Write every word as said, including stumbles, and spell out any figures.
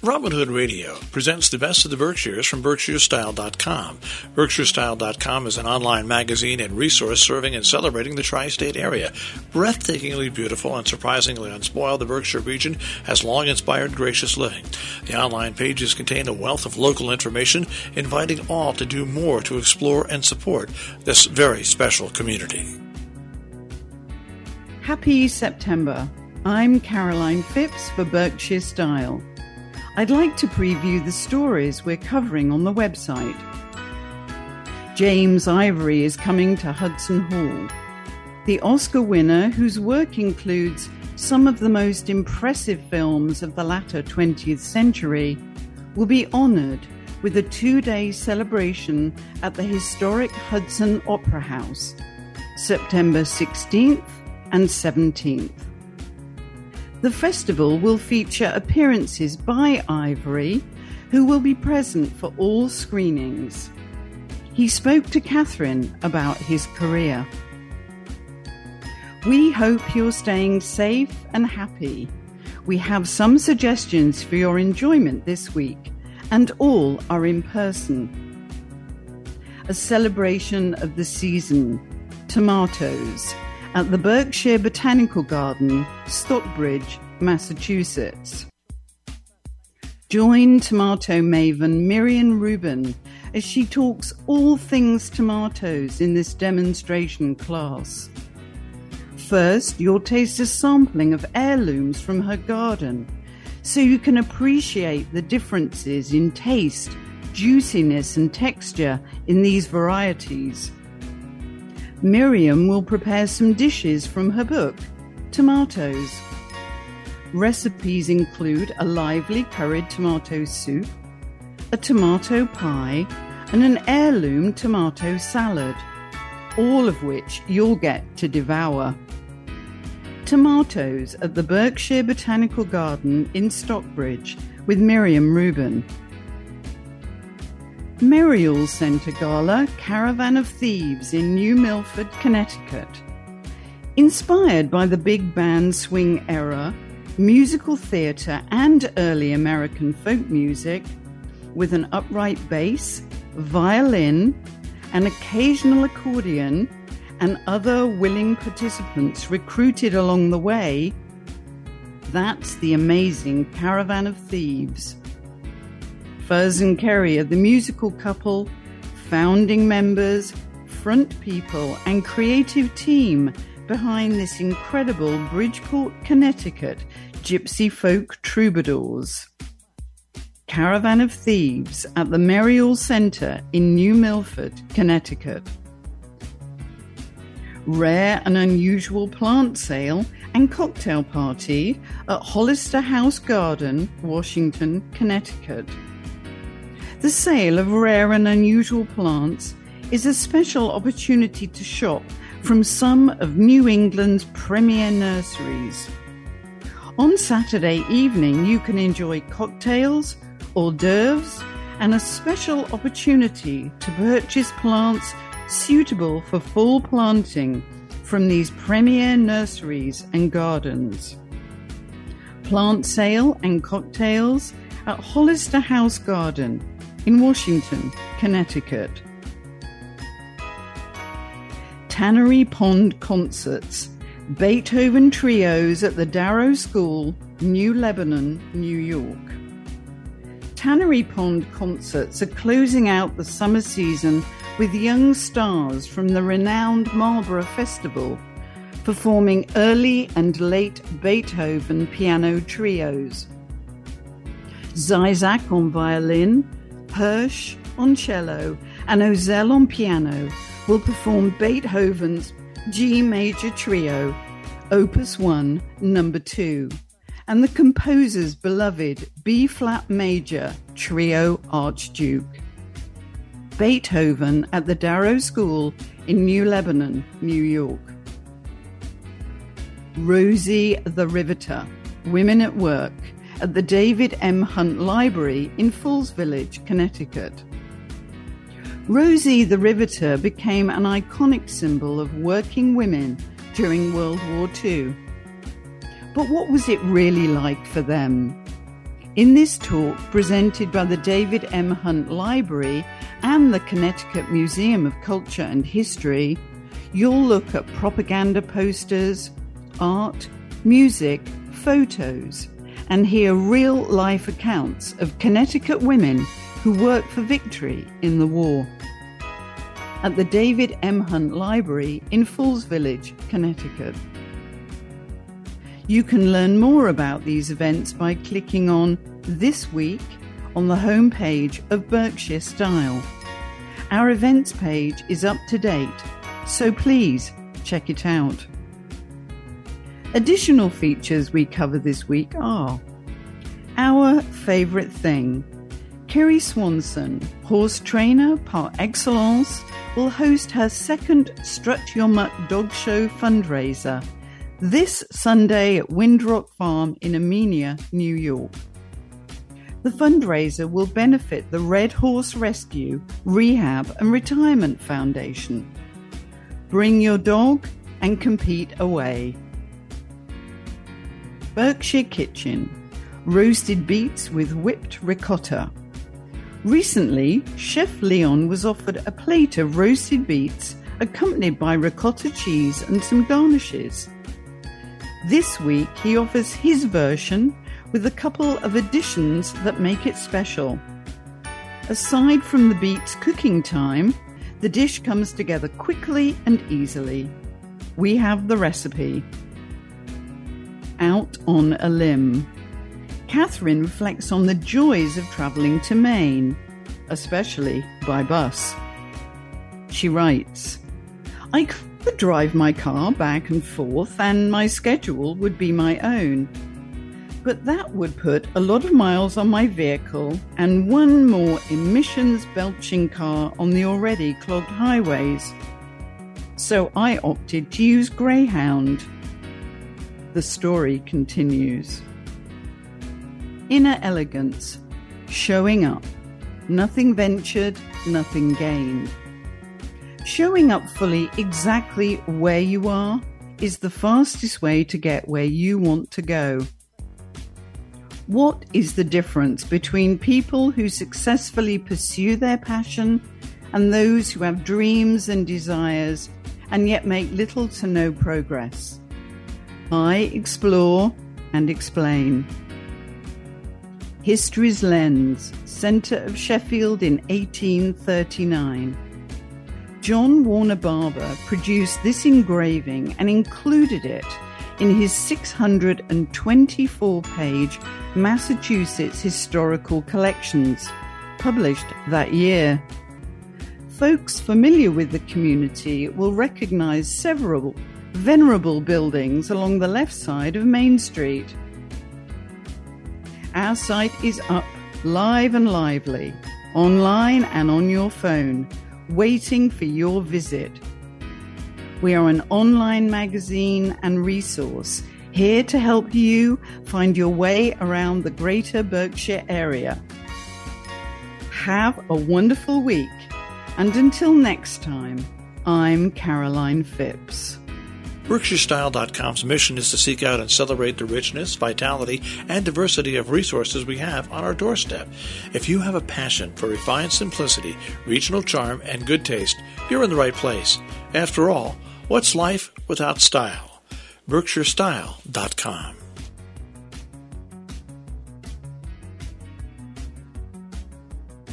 Robin Hood Radio presents the best of the Berkshires from Berkshire Style dot com. Berkshire Style dot com is an online magazine and resource serving and celebrating the tri-state area. Breathtakingly beautiful and surprisingly unspoiled, the Berkshire region has long inspired gracious living. The online pages contain a wealth of local information, inviting all to do more to explore and support this very special community. Happy September. I'm Caroline Phipps for Berkshire Style. I'd like to preview the stories we're covering on the website. James Ivory is coming to Hudson Hall. The Oscar winner, whose work includes some of the most impressive films of the latter twentieth century, will be honored with a two-day celebration at the historic Hudson Opera House, September sixteenth and seventeenth. The festival will feature appearances by Ivory, who will be present for all screenings. He spoke to Catherine about his career. We hope you're staying safe and happy. We have some suggestions for your enjoyment this week, and all are in person. A celebration of the season, tomatoes, at the Berkshire Botanical Garden, Stockbridge, Massachusetts. Join tomato maven Miriam Rubin as she talks all things tomatoes in this demonstration class. First, you'll taste a sampling of heirlooms from her garden, so you can appreciate the differences in taste, juiciness, and texture in these varieties. Miriam will prepare some dishes from her book, Tomatoes. Recipes include a lively curried tomato soup, a tomato pie, and an heirloom tomato salad, all of which you'll get to devour. Tomatoes at the Berkshire Botanical Garden in Stockbridge with Miriam Rubin. Merial Center Gala Caravan of Thieves in New Milford, Connecticut. Inspired by the big band swing era, musical theater, and early American folk music, with an upright bass, violin, an occasional accordion, and other willing participants recruited along the way, that's the amazing Caravan of Thieves. Fuzz and Kerry are the musical couple, founding members, front people, and creative team behind this incredible Bridgeport, Connecticut gypsy folk troubadours. Caravan of Thieves at the Merial Center in New Milford, Connecticut. Rare and unusual plant sale and cocktail party at Hollister House Garden, Washington, Connecticut. The sale of rare and unusual plants is a special opportunity to shop from some of New England's premier nurseries. On Saturday evening, you can enjoy cocktails, hors d'oeuvres, and a special opportunity to purchase plants suitable for fall planting from these premier nurseries and gardens. Plant sale and cocktails at Hollister House Garden in Washington, Connecticut. Tannery Pond Concerts, Beethoven Trios at the Darrow School, New Lebanon, New York. Tannery Pond Concerts are closing out the summer season with young stars from the renowned Marlborough Festival, performing early and late Beethoven piano trios. Zizak on violin, Hirsch on cello, and Ozel on piano will perform Beethoven's G Major Trio, Opus one, Number two, and the composer's beloved B-flat Major Trio Archduke. Beethoven at the Darrow School in New Lebanon, New York. Rosie the Riveter, Women at Work, at the David M. Hunt Library in Falls Village, Connecticut. Rosie the Riveter became an iconic symbol of working women during World War Two. But what was it really like for them? In this talk, presented by the David M. Hunt Library and the Connecticut Museum of Culture and History, you'll look at propaganda posters, art, music, photos, and hear real-life accounts of Connecticut women who worked for victory in the war. At the David M. Hunt Library in Falls Village, Connecticut. You can learn more about these events by clicking on This Week on the homepage of Berkshire Style. Our events page is up to date, so please check it out. Additional features we cover this week are Our Favourite Thing. Kerry Swanson, horse trainer par excellence, will host her second Strut Your Mutt Dog Show fundraiser this Sunday at Windrock Farm in Amenia, New York. The fundraiser will benefit the Red Horse Rescue, Rehab and Retirement Foundation. Bring your dog and compete away. Berkshire Kitchen, roasted beets with whipped ricotta. Recently, Chef Leon was offered a plate of roasted beets accompanied by ricotta cheese and some garnishes. This week, he offers his version with a couple of additions that make it special. Aside from the beets cooking time, the dish comes together quickly and easily. We have the recipe. Out on a limb. Catherine reflects on the joys of travelling to Maine, especially by bus. She writes, I could drive my car back and forth and my schedule would be my own. But that would put a lot of miles on my vehicle and one more emissions-belching car on the already clogged highways. So I opted to use Greyhound. The story continues. Inner elegance, showing up. Nothing ventured, nothing gained. Showing up fully exactly where you are is the fastest way to get where you want to go. What is the difference between people who successfully pursue their passion and those who have dreams and desires and yet make little to no progress? I explore and explain. History's Lens, Centre of Sheffield in eighteen thirty-nine. John Warner Barber produced this engraving and included it in his six hundred twenty-four page Massachusetts Historical Collections, published that year. Folks familiar with the community will recognize several venerable buildings along the left side of Main Street. Our site is up, live and lively, online and on your phone, waiting for your visit. We are an online magazine and resource here to help you find your way around the greater Berkshire area. Have a wonderful week, and until next time, I'm Caroline Phipps. Berkshire Style dot com's mission is to seek out and celebrate the richness, vitality, and diversity of resources we have on our doorstep. If you have a passion for refined simplicity, regional charm, and good taste, you're in the right place. After all, what's life without style? Berkshire Style dot com